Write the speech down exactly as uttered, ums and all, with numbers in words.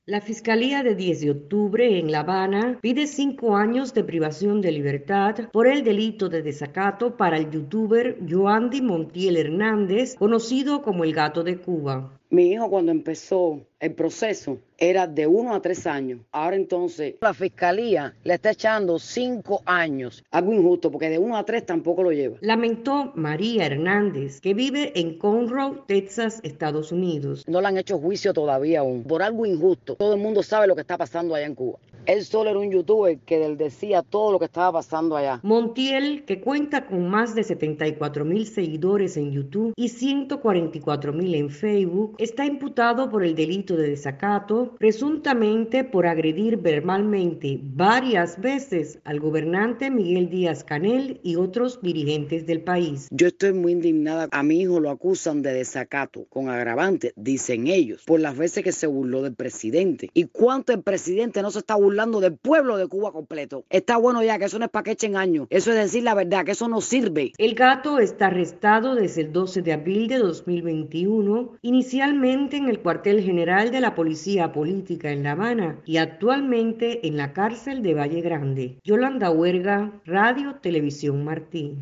La Fiscalía de diez de octubre en La Habana pide cinco años de privación de libertad por el delito de desacato para el youtuber Yoandy Montiel Hernández, conocido como el Gato de Cuba. Mi hijo cuando empezó el proceso era de uno a tres años. Ahora entonces la fiscalía le está echando cinco años. Algo injusto porque de uno a tres tampoco lo lleva. Lamentó María Hernández, que vive en Conroe, Texas, Estados Unidos. No le han hecho juicio todavía aún. Por algo injusto. Todo el mundo sabe lo que está pasando allá en Cuba. Él solo era un youtuber que él decía todo lo que estaba pasando allá. Montiel, que cuenta con más de setenta y cuatro mil seguidores en YouTube y ciento cuarenta y cuatro mil en Facebook, está imputado por el delito de desacato, presuntamente por agredir verbalmente varias veces al gobernante Miguel Díaz-Canel y otros dirigentes del país. Yo estoy muy indignada. A mi hijo lo acusan de desacato con agravante, dicen ellos, por las veces que se burló del presidente. ¿Y cuánto el presidente no se está burlando del pueblo de Cuba completo? Está bueno ya, que eso no es para que echen años. Eso es decir la verdad, que eso no sirve. El gato está arrestado desde el doce de abril de dos mil veintiuno, inicialmente en el cuartel general de la Policía Política en La Habana y actualmente en la cárcel de Valle Grande. Yolanda Huerga, Radio Televisión Martí.